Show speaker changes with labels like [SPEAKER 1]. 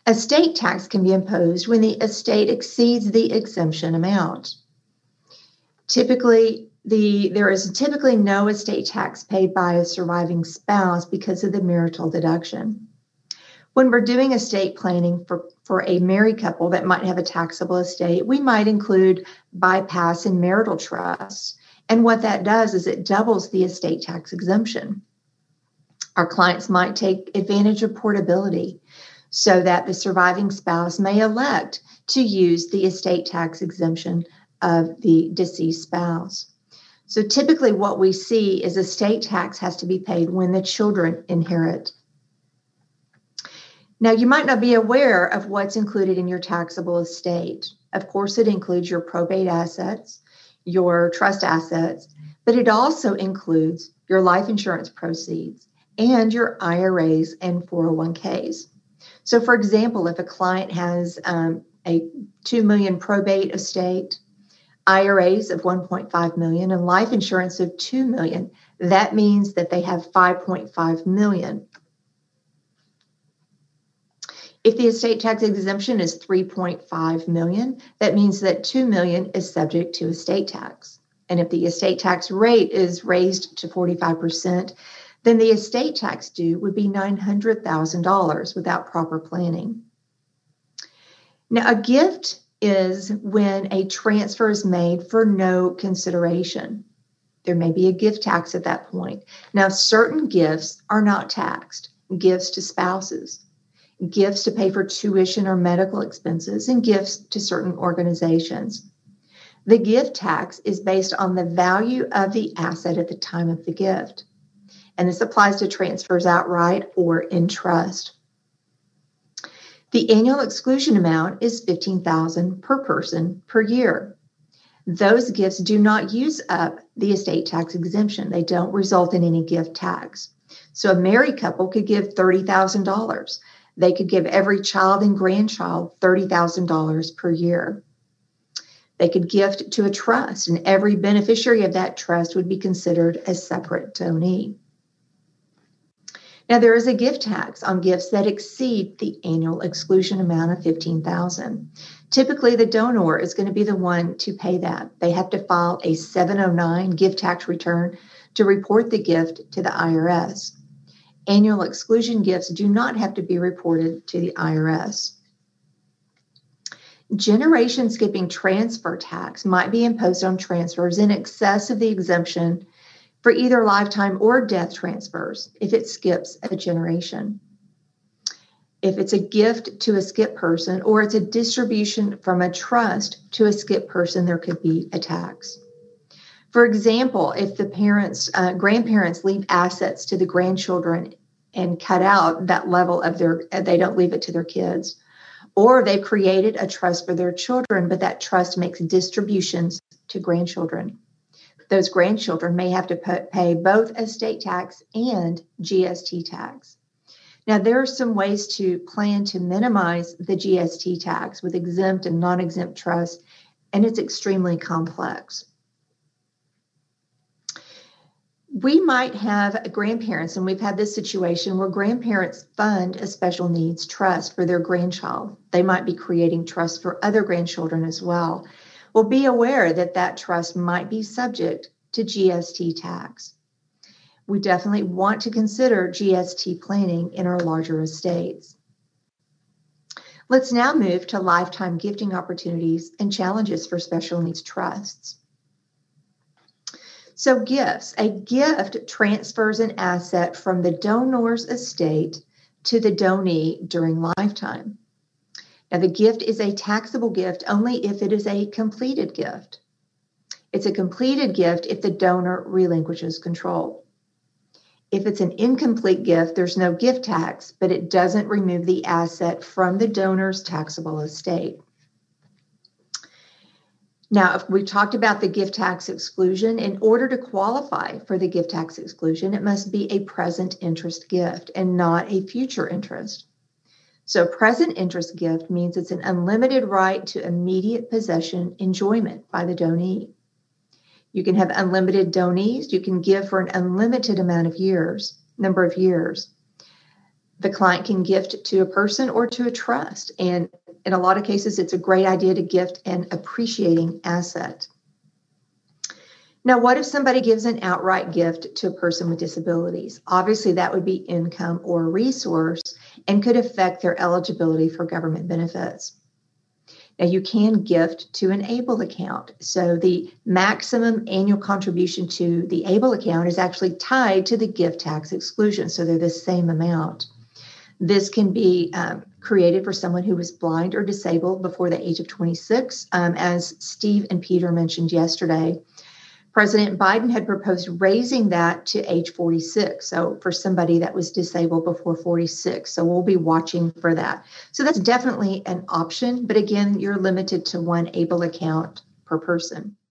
[SPEAKER 1] Estate tax can be imposed when the estate exceeds the exemption amount. There is typically no estate tax paid by a surviving spouse because of the marital deduction. When we're doing estate planning for a married couple that might have a taxable estate, we might include bypass and marital trusts. And what that does is it doubles the estate tax exemption. Our clients might take advantage of portability so that the surviving spouse may elect to use the estate tax exemption of the deceased spouse. So typically what we see is estate tax has to be paid when the children inherit. Now, you might not be aware of what's included in your taxable estate. Of course, it includes your probate assets, your trust assets, but it also includes your life insurance proceeds and your IRAs and 401ks. So, for example, if a client has a $2 million probate estate, IRAs of $1.5 million, and life insurance of $2 million, that means that they have $5.5 million. If the estate tax exemption is $3.5 million, that means that $2 million is subject to estate tax. And if the estate tax rate is raised to 45%, then the estate tax due would be $900,000 without proper planning. Now, a gift is when a transfer is made for no consideration. There may be a gift tax at that point. Now, certain gifts are not taxed. Gifts to spouses, gifts to pay for tuition or medical expenses, and gifts to certain organizations. The gift tax is based on the value of the asset at the time of the gift. And this applies to transfers outright or in trust. The annual exclusion amount is $15,000 per person per year. Those gifts do not use up the estate tax exemption. They don't result in any gift tax. So a married couple could give $30,000. They could give every child and grandchild $30,000 per year. They could gift to a trust, and every beneficiary of that trust would be considered a separate donee. Now, there is a gift tax on gifts that exceed the annual exclusion amount of $15,000. Typically, the donor is going to be the one to pay that. They have to file a 709 gift tax return to report the gift to the IRS. Annual exclusion gifts do not have to be reported to the IRS. Generation skipping transfer tax might be imposed on transfers in excess of the exemption for either lifetime or death transfers if it skips a generation. If it's a gift to a skip person or it's a distribution from a trust to a skip person, there could be a tax. For example, if the grandparents leave assets to the grandchildren and cut out that level of they don't leave it to their kids, or they've created a trust for their children, but that trust makes distributions to grandchildren. Those grandchildren may have to pay both estate tax and GST tax. Now, there are some ways to plan to minimize the GST tax with exempt and non-exempt trusts, and it's extremely complex. We might have grandparents, and we've had this situation where grandparents fund a special needs trust for their grandchild. They might be creating trusts for other grandchildren as well. Well, be aware that that trust might be subject to GST tax. We definitely want to consider GST planning in our larger estates. Let's now move to lifetime gifting opportunities and challenges for special needs trusts. So gifts. A gift transfers an asset from the donor's estate to the donee during lifetime. Now, the gift is a taxable gift only if it is a completed gift. It's a completed gift if the donor relinquishes control. If it's an incomplete gift, there's no gift tax, but it doesn't remove the asset from the donor's taxable estate. Now, if we've talked about the gift tax exclusion, in order to qualify for the gift tax exclusion, it must be a present interest gift and not a future interest. So present interest gift means it's an unlimited right to immediate possession enjoyment by the donee. You can have unlimited donees. You can give for an unlimited number of years. The client can gift to a person or to a trust. And in a lot of cases, it's a great idea to gift an appreciating asset. Now, what if somebody gives an outright gift to a person with disabilities? Obviously, that would be income or a resource and could affect their eligibility for government benefits. Now, you can gift to an ABLE account. So the maximum annual contribution to the ABLE account is actually tied to the gift tax exclusion. So they're the same amount. This can be created for someone who was blind or disabled before the age of 26. As Steve and Peter mentioned yesterday, President Biden had proposed raising that to age 46. So for somebody that was disabled before 46. So we'll be watching for that. So that's definitely an option. But again, you're limited to one ABLE account per person.